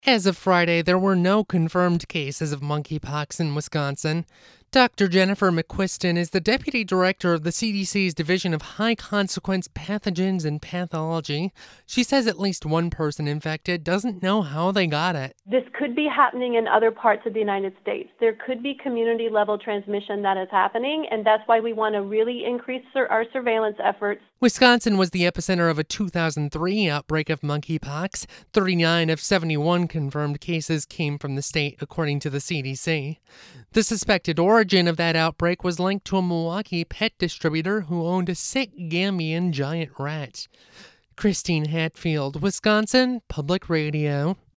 As of Friday, there were no confirmed cases of monkeypox in Wisconsin. Dr. Jennifer McQuiston is the deputy director of the CDC's Division of High Consequence Pathogens and Pathology. She says at least one person infected doesn't know how they got it. This could be happening in other parts of the United States. There could be community-level transmission that is happening, and that's why we want to really increase our surveillance efforts. Wisconsin was the epicenter of a 2003 outbreak of monkeypox. 39 of 71 confirmed cases came from the state, according to the CDC. The suspected origin of that outbreak was linked to a Milwaukee pet distributor who owned a sick Gambian giant rat. Christine Hatfield, Wisconsin Public Radio.